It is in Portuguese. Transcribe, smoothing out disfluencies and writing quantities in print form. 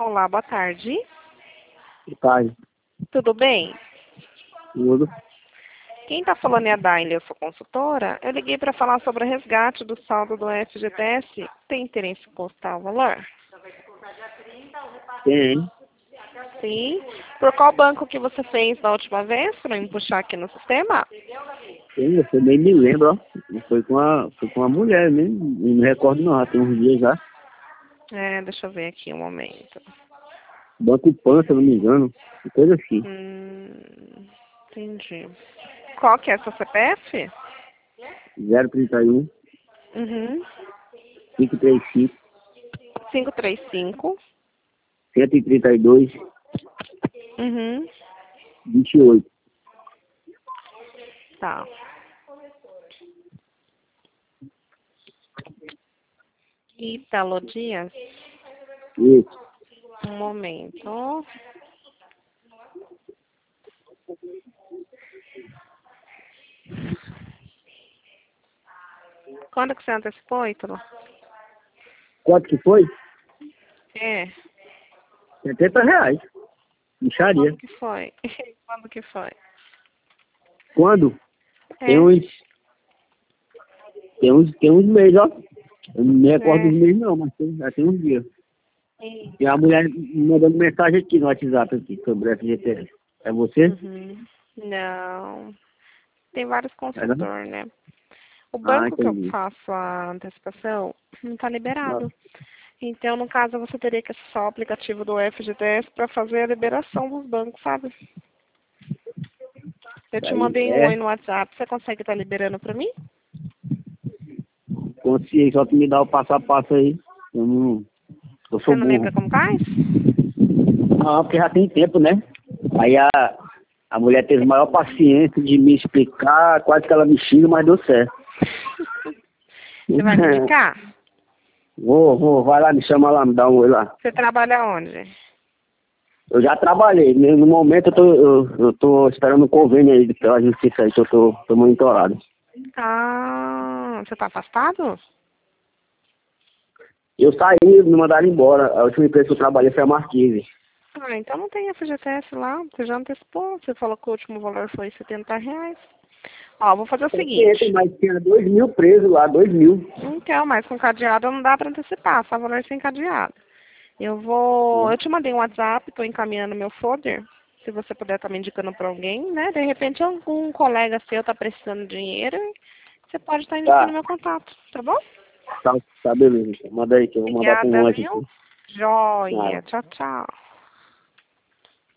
Olá, boa tarde. Boa tarde. Tudo bem? Tudo. Quem está falando é a Daile, eu sou consultora. Eu liguei para falar sobre o resgate do saldo do FGTS. Tem interesse em constar o valor? Tem. Sim. Por qual banco que você fez da última vez, para eu puxar aqui no sistema? Tem, você nem me lembra, ó. Foi com uma mulher, nem não me recordo não, já tem uns dias já. Deixa eu ver aqui um momento. Banco Pan, se eu não me engano. Coisa assim. Entendi. Qual que é a sua CPF? 031 Uhum. 535 535. 132 Uhum. 28. Tá. Italo Dias? Isso. Um momento. Quando que você antecipou, Ítalo? Quanto que foi? É. R$70. Micharia. Quando que foi? Quando que foi? Quando? Tem É. uns. Tem uns meses, ó. Eu não me recordo dos meses não, mas já tem uns dias. Tem uma mulher me mandando mensagem aqui no WhatsApp aqui sobre FGTS. É você? Uhum. Não. Tem vários É, não? consultores, né? O Ah, banco que eu entendi. faço a antecipação não está Nossa. liberado. Então, no caso, você teria que acessar o aplicativo do FGTS para fazer a liberação dos bancos, sabe? Eu te Aí, mandei um oi no WhatsApp. Você consegue estar liberando para mim? consciência, só que me dá o passo a passo aí. Eu Você sou não burro. lembra como faz? Não, porque já tem tempo, né? Aí a mulher teve maior paciência de me explicar, quase que ela me xinga, mas deu certo. Você vai me indicar? Vai lá, me chama lá, me dá um oi lá. Você trabalha onde? Eu já trabalhei, né? No momento eu tô esperando o convênio aí pela justiça aí, que eu tô monitorado. Ah, você tá afastado? Eu saí, me mandaram embora. A última empresa que eu trabalhei foi a Marquise. Ah, então não tem FGTS lá. Você já antecipou. Você falou que o último valor foi R$70. Ó, vou fazer o seguinte. Mas tinha 2.000 presos lá, 2.000. Então, mas com cadeado não dá para antecipar, só valor sem cadeado. Eu te mandei um WhatsApp, estou encaminhando meu folder. Se você puder estar me indicando para alguém, né? De repente algum colega seu está precisando de dinheiro, você pode estar indicando Tá, meu contato, tá bom? tá beleza. Manda aí que eu vou mandar pra um Obrigada, monte viu? aqui. Ah, Joia. Tchau, tchau.